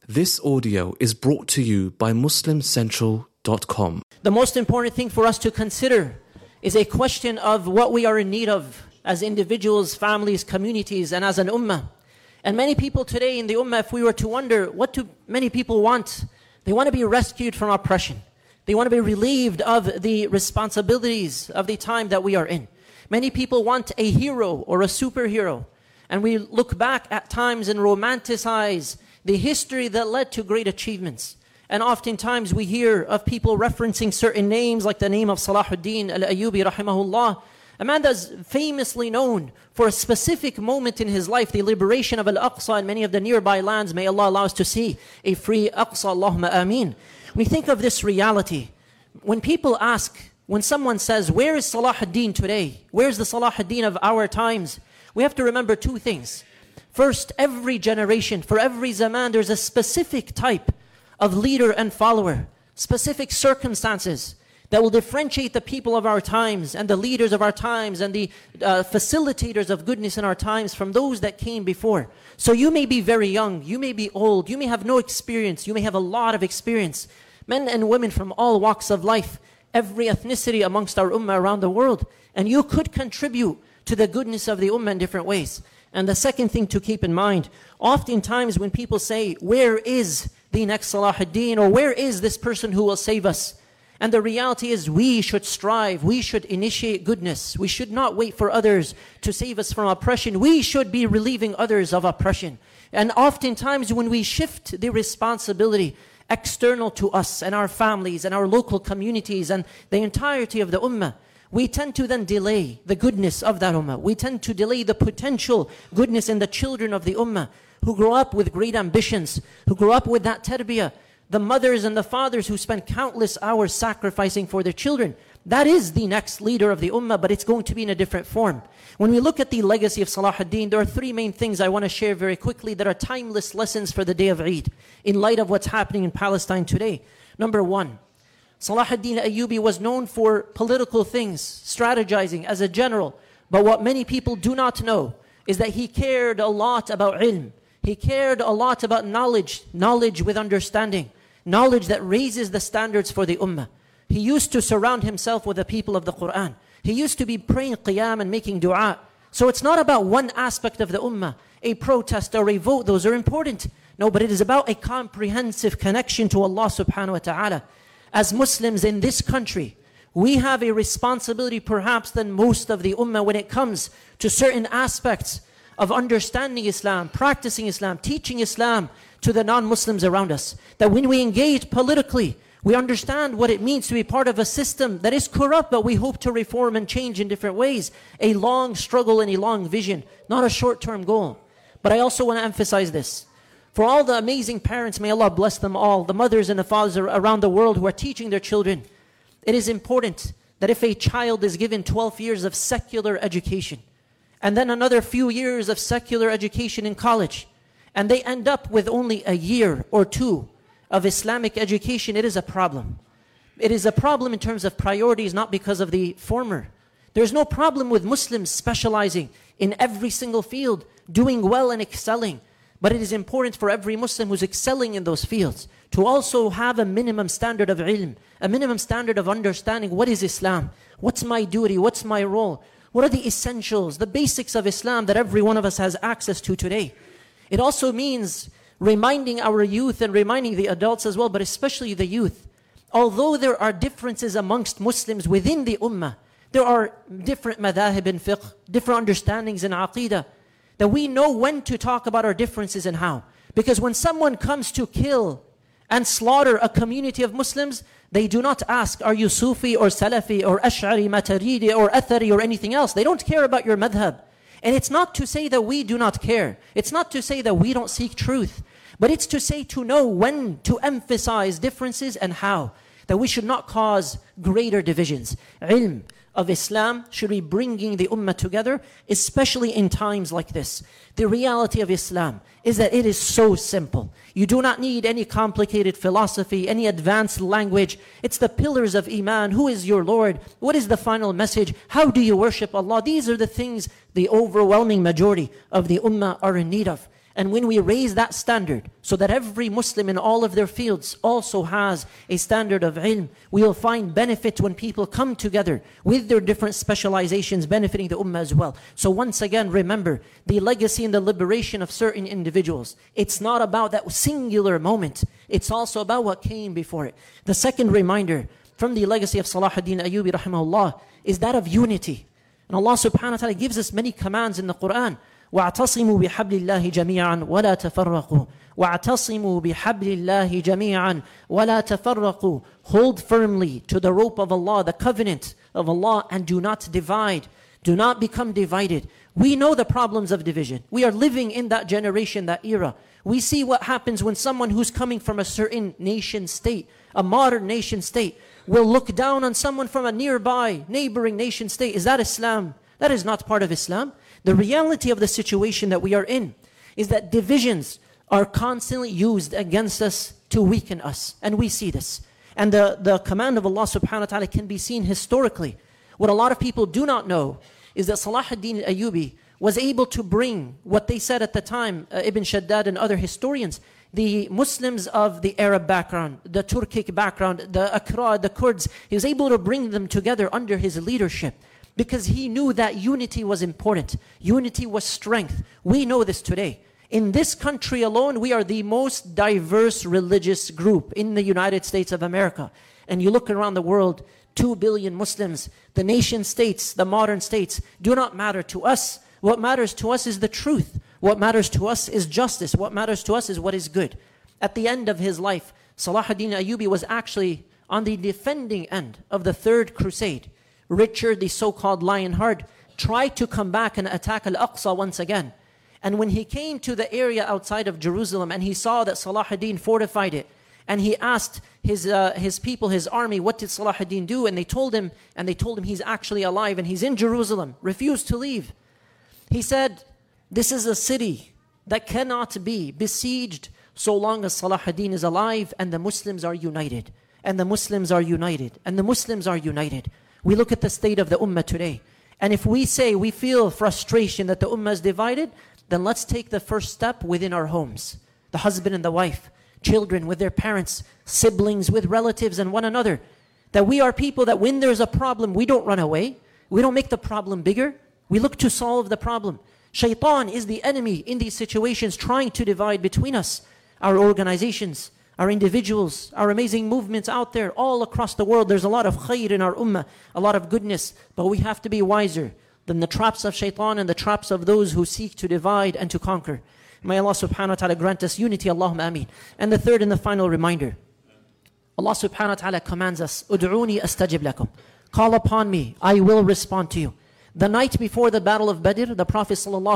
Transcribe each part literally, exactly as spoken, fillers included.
This audio is brought to you by Muslim Central dot com. The most important thing for us to consider is a question of what we are in need of as individuals, families, communities, and as an ummah. And many people today in the ummah, if we were to wonder, what do many people want? They want to be rescued from oppression. They want to be relieved of the responsibilities of the time that we are in. Many people want a hero or a superhero. And we look back at times and romanticize the history that led to great achievements. And oftentimes we hear of people referencing certain names like the name of Salahuddin al-Ayyubi rahimahullah, a man that's famously known for a specific moment in his life, the liberation of Al-Aqsa and many of the nearby lands. May Allah allow us to see a free Aqsa, Allahumma ameen. We think of this reality. When people ask, when someone says, where is Salahuddin today? Where's the Salahuddin of our times? We have to remember two things. First, every generation, for every zaman, there's a specific type of leader and follower, specific circumstances that will differentiate the people of our times and the leaders of our times and the uh, facilitators of goodness in our times from those that came before. So you may be very young, you may be old, you may have no experience, you may have a lot of experience. Men and women from all walks of life, every ethnicity amongst our ummah around the world. And you could contribute to the goodness of the ummah in different ways. And the second thing to keep in mind, oftentimes when people say, where is the next Salahuddin, or where is this person who will save us? And the reality is we should strive, we should initiate goodness. We should not wait for others to save us from oppression. We should be relieving others of oppression. And oftentimes when we shift the responsibility external to us and our families and our local communities and the entirety of the ummah, we tend to then delay the goodness of that ummah. We tend to delay the potential goodness in the children of the ummah who grow up with great ambitions, who grow up with that tarbiyah. The mothers and the fathers who spend countless hours sacrificing for their children. That is the next leader of the ummah, but it's going to be in a different form. When we look at the legacy of Salahuddin, there are three main things I want to share very quickly that are timeless lessons for the day of Eid, in light of what's happening in Palestine today. Number one, Salahuddin Ayyubi was known for political things, strategizing as a general. But what many people do not know is that he cared a lot about ilm. He cared a lot about knowledge, knowledge with understanding, knowledge that raises the standards for the ummah. He used to surround himself with the people of the Quran. He used to be praying qiyam and making dua. So it's not about one aspect of the ummah, a protest or a vote, those are important. No, but it is about a comprehensive connection to Allah subhanahu wa ta'ala. As Muslims in this country, we have a responsibility perhaps than most of the ummah when it comes to certain aspects of understanding Islam, practicing Islam, teaching Islam to the non-Muslims around us. That when we engage politically, we understand what it means to be part of a system that is corrupt, but we hope to reform and change in different ways. A long struggle and a long vision, not a short-term goal. But I also want to emphasize this. For all the amazing parents, may Allah bless them all, the mothers and the fathers around the world who are teaching their children, it is important that if a child is given twelve years of secular education, and then another few years of secular education in college, and they end up with only a year or two of Islamic education, it is a problem. It is a problem in terms of priorities, not because of the former. There's no problem with Muslims specializing in every single field, doing well and excelling. But it is important for every Muslim who's excelling in those fields to also have a minimum standard of ilm, a minimum standard of understanding what is Islam, what's my duty, what's my role, what are the essentials, the basics of Islam that every one of us has access to today. It also means reminding our youth and reminding the adults as well, but especially the youth. Although there are differences amongst Muslims within the ummah, there are different madahib in fiqh, different understandings in aqeedah, that we know when to talk about our differences and how. Because when someone comes to kill and slaughter a community of Muslims, they do not ask, are you Sufi or Salafi or Ash'ari, Maturidi or Athari or anything else. They don't care about your madhab. And it's not to say that we do not care. It's not to say that we don't seek truth. But it's to say to know when to emphasize differences and how. That we should not cause greater divisions. Ilm of Islam should be bringing the ummah together, especially in times like this. The reality of Islam is that it is so simple. You do not need any complicated philosophy, any advanced language. It's the pillars of Iman. Who is your Lord? What is the final message? How do you worship Allah? These are the things the overwhelming majority of the ummah are in need of. And when we raise that standard, so that every Muslim in all of their fields also has a standard of ilm, we will find benefit when people come together with their different specializations, benefiting the ummah as well. So once again, remember, the legacy and the liberation of certain individuals, it's not about that singular moment. It's also about what came before it. The second reminder from the legacy of Salah ad-Din Ayyubi rahimahullah is that of unity. And Allah subhanahu wa ta'ala gives us many commands in the Quran. وَاعْتَصِمُوا بِحَبْلِ اللَّهِ جَمِيعًا وَلَا تَفَرَّقُوا وَاعْتَصِمُوا بِحَبْلِ اللَّهِ جَمِيعًا وَلَا تَفَرَّقُوا. Hold firmly to the rope of Allah, the covenant of Allah, and do not divide. Do not become divided. We know the problems of division. We are living in that generation, that era. We see what happens when someone who's coming from a certain nation state, a modern nation state, will look down on someone from a nearby, neighboring nation state. Is that Islam? That is not part of Islam. The reality of the situation that we are in is that divisions are constantly used against us to weaken us. And we see this. And the, the command of Allah subhanahu wa ta'ala can be seen historically. What a lot of people do not know is that Salah ad-Din al-Ayyubi was able to bring what they said at the time, uh, Ibn Shaddad and other historians, the Muslims of the Arab background, the Turkic background, the Akra, the Kurds, he was able to bring them together under his leadership because he knew that unity was important. Unity was strength. We know this today. In this country alone, we are the most diverse religious group in the United States of America. And you look around the world, two billion Muslims, the nation states, the modern states, do not matter to us. What matters to us is the truth. What matters to us is justice. What matters to us is what is good. At the end of his life, Salah ad-Din Ayyubi was actually on the defending end of the third crusade. Richard, the so-called Lionheart, tried to come back and attack Al-Aqsa once again. And when he came to the area outside of Jerusalem and he saw that Salah ad-Din fortified it, and he asked his uh, his people, his army, what did Salah ad-Din do? And they told him, and they told him he's actually alive and he's in Jerusalem, refused to leave. He said, this is a city that cannot be besieged so long as Salah ad-Din is alive and the Muslims are united. And the Muslims are united. And the Muslims are united. We look at the state of the ummah today. And if we say we feel frustration that the ummah is divided, then let's take the first step within our homes. The husband and the wife, children with their parents, siblings with relatives and one another. That we are people that when there's a problem, we don't run away. We don't make the problem bigger. We look to solve the problem. Shaitan is the enemy in these situations trying to divide between us. Our organizations, our individuals, our amazing movements out there all across the world. There's a lot of khair in our ummah, a lot of goodness. But we have to be wiser than the traps of shaitan and the traps of those who seek to divide and to conquer. May Allah subhanahu wa ta'ala grant us unity. Allahumma ameen. And the third and the final reminder. Allah subhanahu wa ta'ala commands us, Ud'uni astajib lakum. Call upon me, I will respond to you. The night before the battle of Badr, the Prophet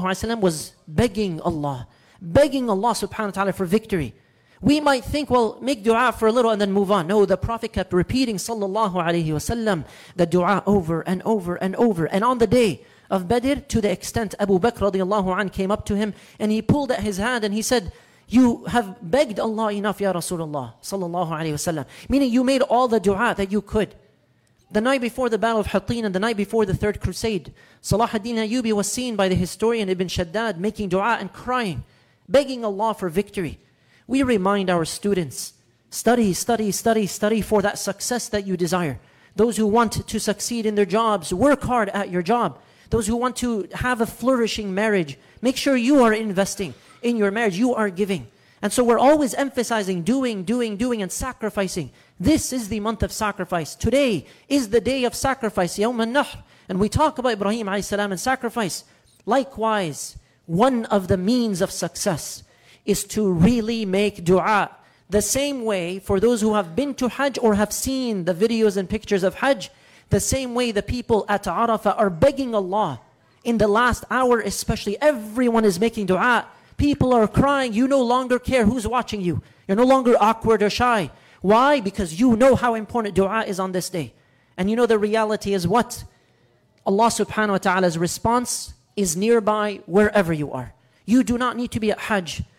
ﷺ was begging Allah, begging Allah subhanahu wa ta'ala for victory. We might think, well, make dua for a little and then move on. No, the Prophet kept repeating sallallahu alayhi wasallam the dua over and over and over. And on the day of Badr, to the extent Abu Bakr radiallahu anh came up to him and he pulled at his hand and he said, you have begged Allah enough, Ya Rasulullah sallallahu alayhi wasallam. Meaning you made all the dua that you could. The night before the battle of Hattin and the night before the third crusade, Salah ad-Din Ayyubi was seen by the historian Ibn Shaddad making dua and crying, begging Allah for victory. We remind our students, study, study, study, study for that success that you desire. Those who want to succeed in their jobs, work hard at your job. Those who want to have a flourishing marriage, make sure you are investing in your marriage, you are giving. And so we're always emphasizing doing, doing, doing and sacrificing. This is the month of sacrifice. Today is the day of sacrifice, Yawm al-Nahr. And we talk about Ibrahim alayhi salam and sacrifice. Likewise, one of the means of success is to really make dua. The same way for those who have been to Hajj or have seen the videos and pictures of Hajj, the same way the people at Arafah are begging Allah. In the last hour especially, everyone is making dua. People are crying. You no longer care who's watching you. You're no longer awkward or shy. Why? Because you know how important dua is on this day. And you know the reality is what? Allah subhanahu wa ta'ala's response is nearby wherever you are. You do not need to be at Hajj.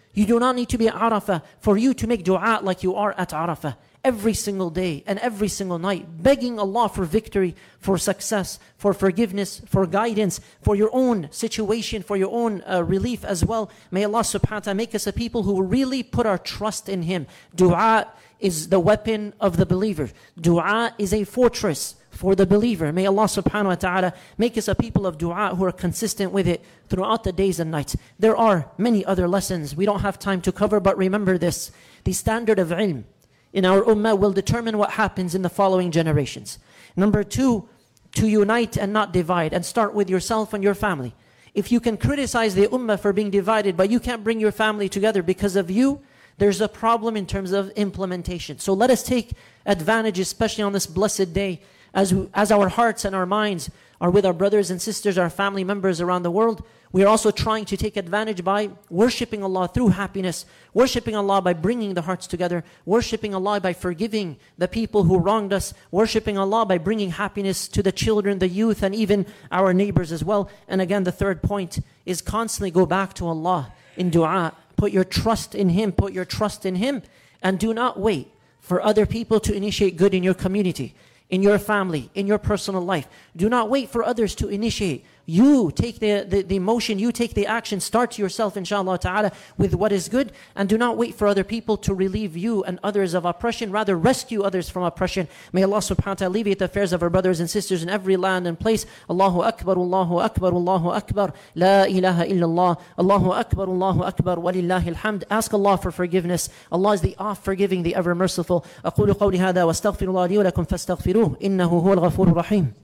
You do not need to be at Arafah for you to make dua like you are at Arafah. Every single day and every single night, begging Allah for victory, for success, for forgiveness, for guidance, for your own situation, for your own uh, relief as well. May Allah subhanahu wa ta'ala make us a people who really put our trust in Him. Dua is the weapon of the believer. Dua is a fortress for the believer. May Allah subhanahu wa ta'ala make us a people of dua who are consistent with it throughout the days and nights. There are many other lessons we don't have time to cover, but remember this: the standard of ilm in our ummah will determine what happens in the following generations. Number two, to unite and not divide, and start with yourself and your family. If you can criticize the ummah for being divided, but you can't bring your family together because of you, there's a problem in terms of implementation. So let us take advantage, especially on this blessed day, as, we, as our hearts and our minds are with our brothers and sisters, our family members around the world. We are also trying to take advantage by worshipping Allah through happiness, worshipping Allah by bringing the hearts together, worshipping Allah by forgiving the people who wronged us, worshipping Allah by bringing happiness to the children, the youth, and even our neighbors as well. And again, the third point is constantly go back to Allah in dua. Put your trust in Him, put your trust in Him, and do not wait for other people to initiate good in your community, in your family, in your personal life. Do not wait for others to initiate. You take the, the, the motion, you take the action, start yourself inshallah ta'ala with what is good, and do not wait for other people to relieve you and others of oppression, rather rescue others from oppression. May Allah subhanahu wa ta'ala alleviate the affairs of our brothers and sisters in every land and place. Allahu Akbar, Allahu Akbar, Allahu Akbar, La ilaha illallah, Allahu Akbar, Allahu Akbar, walillahi alhamd. Ask Allah for forgiveness. Allah is the oft-forgiving, the ever-merciful. أقول قولي هذا واستغفر الله لي ولكم فاستغفروه إنه هو الغفور الرحيم.